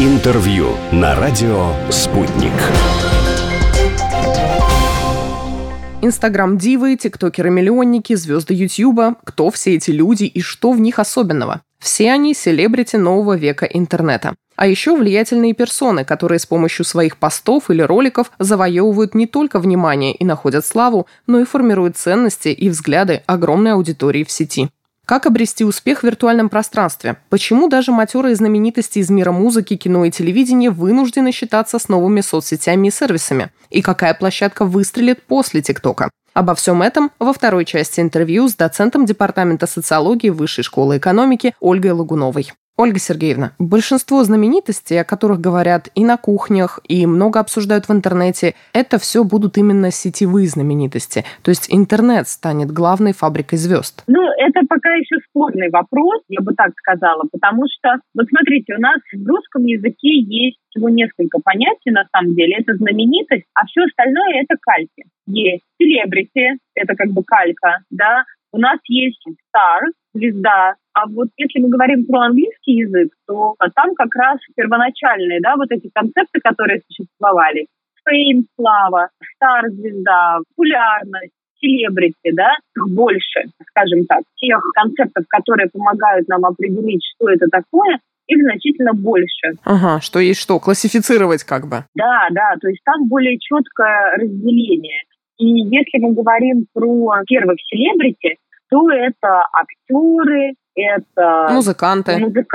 Интервью на радио «Спутник». Инстаграм-дивы, тиктокеры-миллионники, звезды Ютьюба. Кто все эти люди и что в них особенного? Все они селебрити нового века интернета. А еще влиятельные персоны, которые с помощью своих постов или роликов завоевывают не только внимание и находят славу, но и формируют ценности и взгляды огромной аудитории в сети. Как обрести успех в виртуальном пространстве? Почему даже матерые знаменитости из мира музыки, кино и телевидения вынуждены считаться с новыми соцсетями и сервисами? И какая площадка выстрелит после ТикТока? Обо всем этом во второй части интервью с доцентом Департамента социологии Высшей школы экономики Ольгой Лагуновой. Ольга Сергеевна, большинство знаменитостей, о которых говорят и на кухнях, и много обсуждают в интернете, это все будут именно сетевые знаменитости. То есть интернет станет главной фабрикой звезд. Это пока еще спорный вопрос, я бы так сказала, потому что, вот смотрите, у нас в русском языке есть всего несколько понятий, на самом деле. Это знаменитость, а все остальное – это кальки. Есть селебрити, это как бы калька, да. У нас есть star, звезда. А вот если мы говорим про английский язык, то там как раз первоначальные, да, вот эти концепты, которые существовали. Fame, слава, star, звезда, популярность, селебрити, да, больше, скажем так, тех концептов, которые помогают нам определить, что это такое, их значительно больше. Ага, что есть что, классифицировать как бы. Да, то есть там более четкое разделение. И если мы говорим про первых селебрити, то это актеры, это музыканты,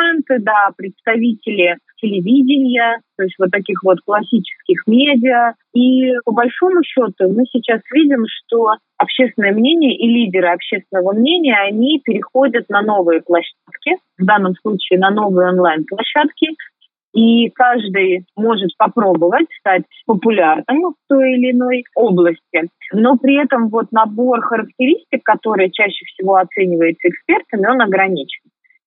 да, представители телевидения, то есть вот таких вот классических медиа. И по большому счету мы сейчас видим, что общественное мнение и лидеры общественного мнения, они переходят на новые площадки, в данном случае на новые онлайн-площадки, и каждый может попробовать стать популярным в той или иной области. Но при этом вот набор характеристик, которые чаще всего оцениваются экспертами, он ограничен.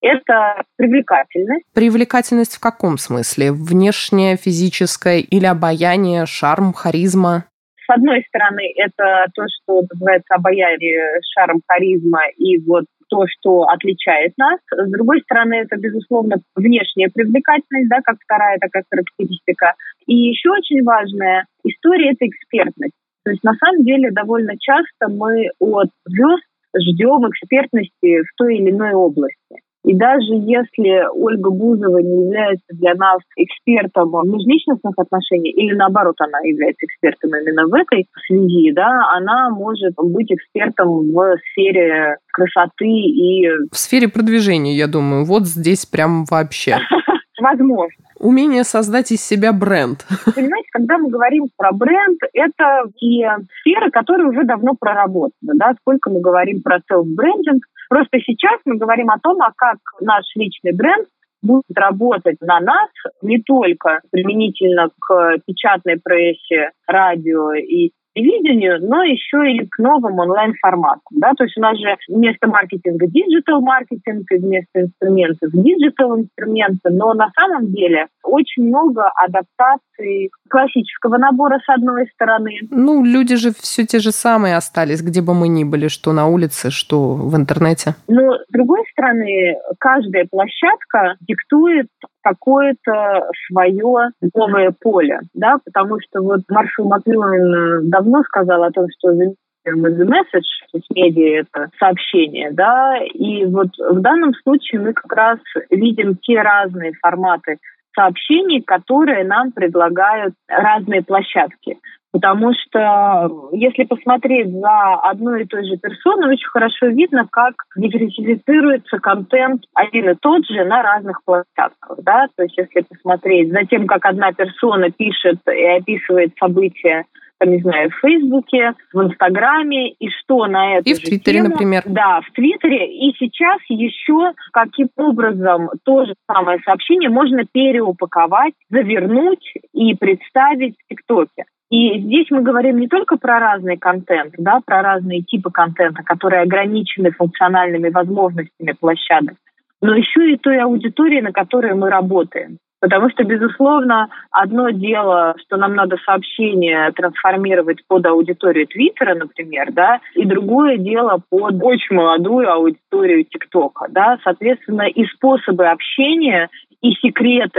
Это привлекательность. Привлекательность в каком смысле? Внешняя, физическая или обаяние, шарм, харизма? С одной стороны, это то, что называется обаяние, шарм, харизма и вот то, что отличает нас. С другой стороны, это, безусловно, внешняя привлекательность, да, как вторая такая характеристика. И еще очень важная история – это экспертность. То есть, на самом деле, довольно часто мы от звезд ждем экспертности в той или иной области. И даже если Ольга Бузова не является для нас экспертом в межличностных отношениях, или наоборот, она является экспертом именно в этой связи, да, она может быть экспертом в сфере красоты и... В сфере продвижения, я думаю, вот здесь прям вообще. Возможно. Умение создать из себя бренд. Понимаете, когда мы говорим про бренд, это и сферы, которые уже давно проработаны. Да? Сколько мы говорим про селф-брендинг. Просто сейчас мы говорим о том, как наш личный бренд будет работать на нас не только применительно к печатной прессе, радио и телевидению, но еще и к новым онлайн-форматам. Да? То есть у нас же вместо маркетинга диджитал-маркетинг, и вместо инструментов диджитал-инструменты, но на самом деле очень много адаптаций классического набора с одной стороны. Люди же все те же самые остались, где бы мы ни были, что на улице, что в интернете. Но с другой стороны, каждая площадка диктует какое-то свое новое поле, да, потому что вот Маршал Маклуин давно сказал о том, что the message, то есть медиа — это сообщение, да, и вот в данном случае мы как раз видим те разные форматы сообщений, которые нам предлагают разные площадки. Потому что если посмотреть за одной и той же персоной, очень хорошо видно, как диверсифицируется контент один и тот же на разных площадках. Да? То есть если посмотреть за тем, как одна персона пишет и описывает события, не знаю, в Фейсбуке, в Инстаграме, и что на эту и в Твиттере, тему, например. Да, в Твиттере. И сейчас еще каким образом то же самое сообщение можно переупаковать, завернуть и представить в ТикТоке. И здесь мы говорим не только про разный контент, да, про разные типы контента, которые ограничены функциональными возможностями площадок, но еще и той аудитории, на которой мы работаем. Потому что, безусловно, одно дело, что нам надо сообщение трансформировать под аудиторию Твиттера, например, да, и другое дело под очень молодую аудиторию ТикТока, да. Соответственно, и способы общения, и секреты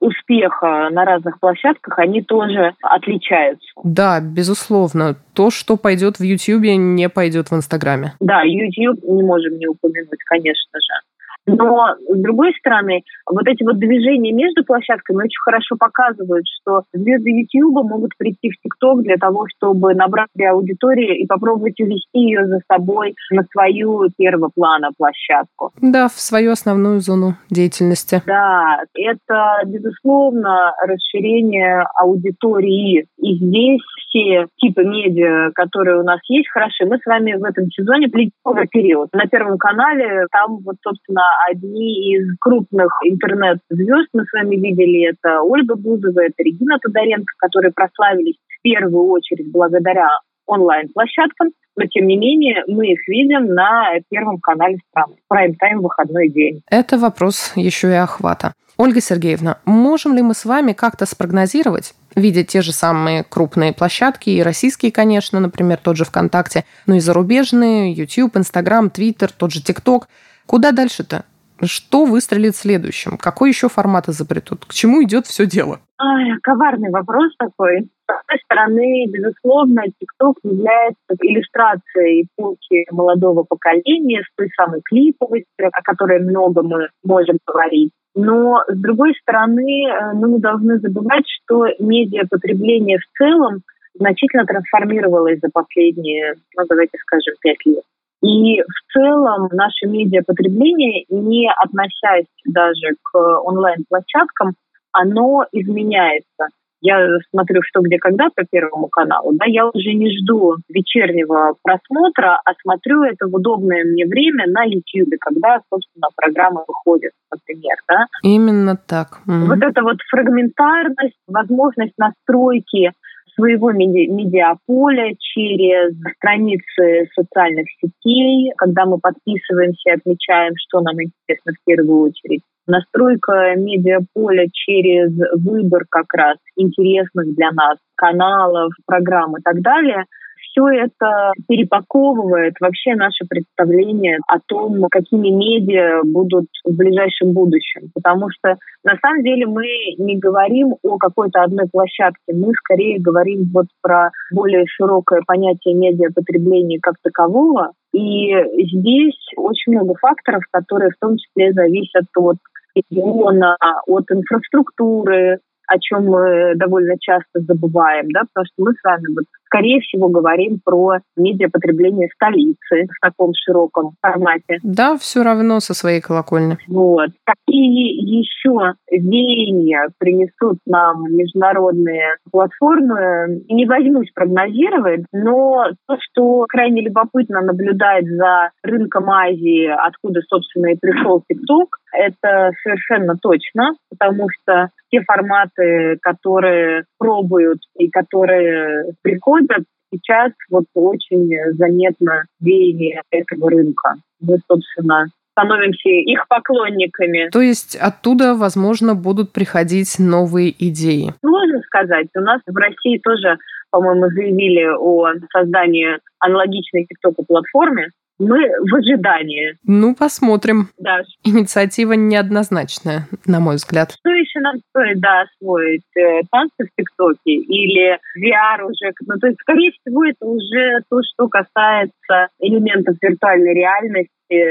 успеха на разных площадках, они тоже отличаются. Да, безусловно. То, что пойдет в Ютьюбе, не пойдет в Инстаграме. Да, YouTube не можем не упомянуть, конечно же. Но, с другой стороны, вот эти вот движения между площадками очень хорошо показывают, что звезды YouTube могут прийти в TikTok для того, чтобы набрать аудиторию и попробовать увести ее за собой на свою первого плана площадку. Да, в свою основную зону деятельности. Да, это, безусловно, расширение аудитории. И здесь все типы медиа, которые у нас есть, хороши. Мы с вами в этом сезоне ледниковый период. На Первом канале там вот, собственно, одни из крупных интернет-звезд мы с вами видели. Это Ольга Бузова, это Регина Тодоренко, которые прославились в первую очередь благодаря онлайн-площадкам. Но, тем не менее, мы их видим на Первом канале страны. Прайм-тайм, выходной день. Это вопрос еще и охвата. Ольга Сергеевна, можем ли мы с вами как-то спрогнозировать, видя те же самые крупные площадки, и российские, конечно, например, тот же ВКонтакте, но и зарубежные, YouTube, Instagram, Twitter, тот же TikTok, куда дальше-то? Что выстрелит следующим? Какой еще формат изобретут? К чему идет все дело? Коварный вопрос такой. С одной стороны, безусловно, TikTok является иллюстрацией эпохи молодого поколения с той самой клиповостью, о которой много мы можем говорить. Но, с другой стороны, мы не должны забывать, что медиапотребление в целом значительно трансформировалось за последние, давайте скажем, 5 лет. И в целом наше медиапотребление, не относясь даже к онлайн-площадкам, оно изменяется. Я смотрю «Что, где, когда» по Первому каналу, да, я уже не жду вечернего просмотра, а смотрю это в удобное мне время на YouTube, когда, собственно, программа выходит, например, да. Именно так. Вот эта вот фрагментарность, возможность настройки своего медиаполя через страницы социальных сетей, когда мы подписываемся и отмечаем, что нам интересно в первую очередь. Настройка медиаполя через выбор как раз интересных для нас каналов, программ и так далее. Все это перепаковывает вообще наше представление о том, какими медиа будут в ближайшем будущем. Потому что на самом деле мы не говорим о какой-то одной площадке, мы скорее говорим вот про более широкое понятие медиапотребления как такового. И здесь очень много факторов, которые в том числе зависят от региона, от инфраструктуры, о чем мы довольно часто забываем, да, потому что мы с вами вот, скорее всего, говорим про медиапотребление столицы в таком широком формате. Да, все равно со своей колокольни. Вот. Какие еще веяния принесут нам международные платформы, не возьмусь прогнозировать, но то, что крайне любопытно наблюдать за рынком Азии, откуда, собственно, и пришел TikTok, это совершенно точно, потому что те форматы, которые пробуют и которые приходят, сейчас вот очень заметно веяние этого рынка. Мы, собственно, становимся их поклонниками. То есть оттуда, возможно, будут приходить новые идеи? Можно сказать. У нас в России тоже, по-моему, заявили о создании аналогичной TikTok-платформы. Мы в ожидании. Ну, посмотрим. Да. Инициатива неоднозначная, на мой взгляд. Что еще нам стоит, освоить? Танцы в ТикТоке или VR уже? Ну, то есть, скорее всего, это уже то, что касается элементов виртуальной реальности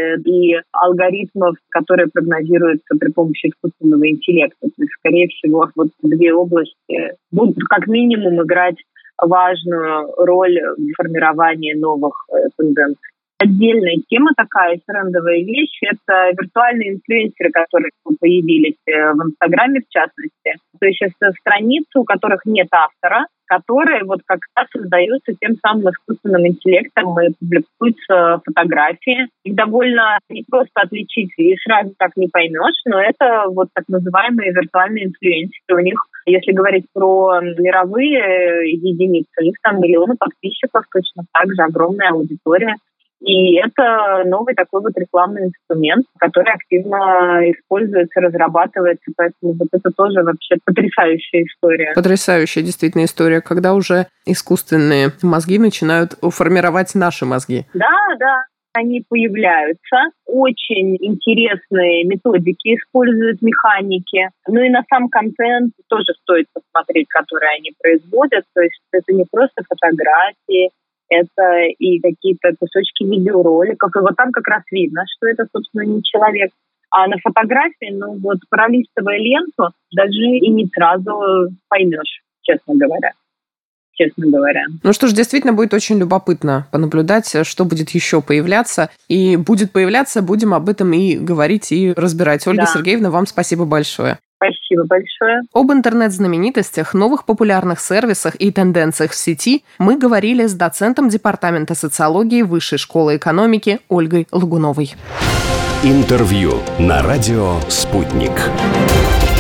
и алгоритмов, которые прогнозируются при помощи искусственного интеллекта. То есть, скорее всего, вот две области будут как минимум играть важную роль в формировании новых тенденций. Отдельная тема такая, трендовая вещь, это виртуальные инфлюенсеры, которые появились в Инстаграме, в частности. То есть это страницы, у которых нет автора, которые вот как раз создаются тем самым искусственным интеллектом и публикуются фотографии. Их довольно непросто отличить и сразу так не поймешь, но это вот так называемые виртуальные инфлюенсеры. У них, если говорить про мировые единицы, у них там миллионы подписчиков, точно так же огромная аудитория. И это новый такой вот рекламный инструмент, который активно используется, разрабатывается. Поэтому вот это тоже вообще потрясающая история. Потрясающая действительно история, когда уже искусственные мозги начинают формировать наши мозги. Да. они появляются. Очень интересные методики используют механики. Ну и на сам контент тоже стоит посмотреть, который они производят. То есть это не просто фотографии, это и какие-то кусочки видеороликов. И вот там как раз видно, что это, собственно, не человек. А на фотографии, пролистывая ленту, даже и не сразу поймешь, честно говоря. Ну что ж, действительно будет очень любопытно понаблюдать, что будет еще появляться. И будет появляться, будем об этом и говорить, и разбирать. Ольга Сергеевна, вам спасибо большое. Спасибо большое. Об интернет-знаменитостях, новых популярных сервисах и тенденциях в сети мы говорили с доцентом Департамента социологии Высшей школы экономики Ольгой Лагуновой. Интервью на радио «Спутник».